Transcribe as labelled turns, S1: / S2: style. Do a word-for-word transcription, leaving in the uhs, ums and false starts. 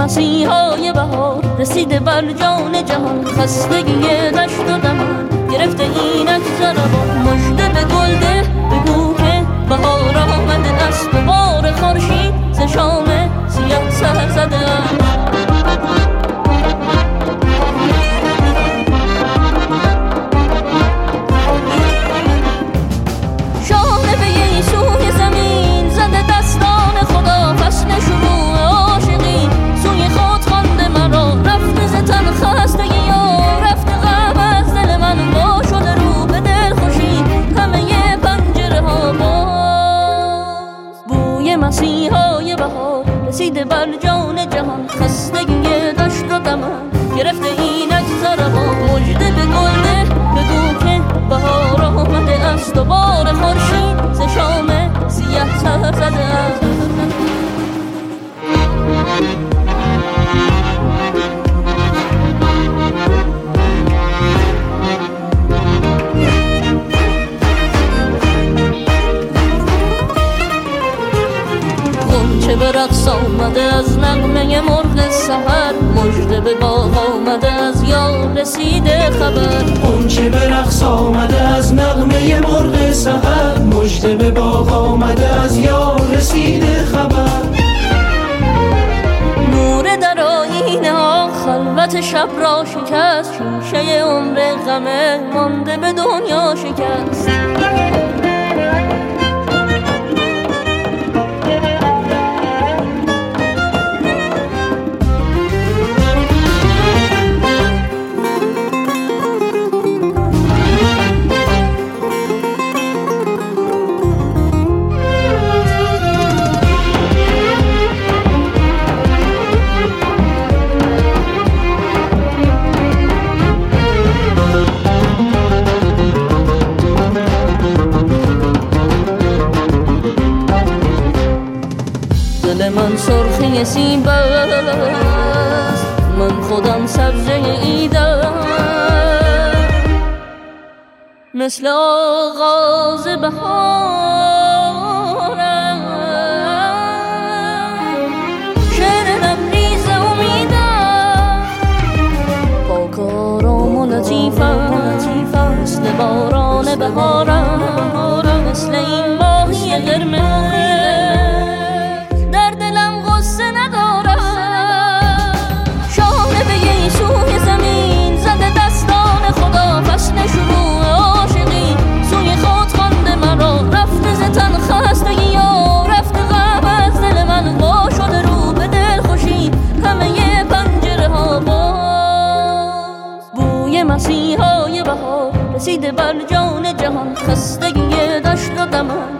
S1: مسیحای بهار رسیده بر جان جهان، خستگی دشت و دمن گرفته اینک زربان. مژده به گلده بگو که بهار آمده است و بار خورشید ز شام سیاه سر زده است. شانه به یه سوی زمین زده دستان خدا، فصل شروع عاشقی سوی خود خوانده مرا. رفته ز تن خستگی ها، رفته غم از دل من، با شده رو به دل خوشی همه ی پنجره ها باز. بوی مسیحای بهار رسیده بر جان جهان، خستگی دشت و دمن گرفته اینک زربان. مژده به گلده بگو که بهار آمده است و بار خورشید ز شام سیاه سر زده است. غنچه به رقص آمده از نغمه مرغ سحر، مژده به باغ آمده از یار رسیده خبر.
S2: غنچه به رقص آمده از نغمه مرغ سحر، مژده به باغ آمده از یار رسیده خبر.
S1: نور در آیینه ها خلوت شب را شکست، شیشه عمر غمه مانده به دنیا شکست. دل من سرخی سیب است، من خودم سبزه ایدم، مثل آغاز بهارم. شعر لبریز امیدم، پاک آرام و لطیفم، مثل باران بهارم، مثل این ماهی قرمز سوی زمین زده دستان خدا. فصل شروع عاشقی سوی خود خوانده مرا. رفته ز تن خستگی ها، رفته غم از دل من، با شده رو به دل خوشی همه ی پنجره ها باز. بوی مسیحای بهار رسیده بر جان جهان، خستگی دشت و دمن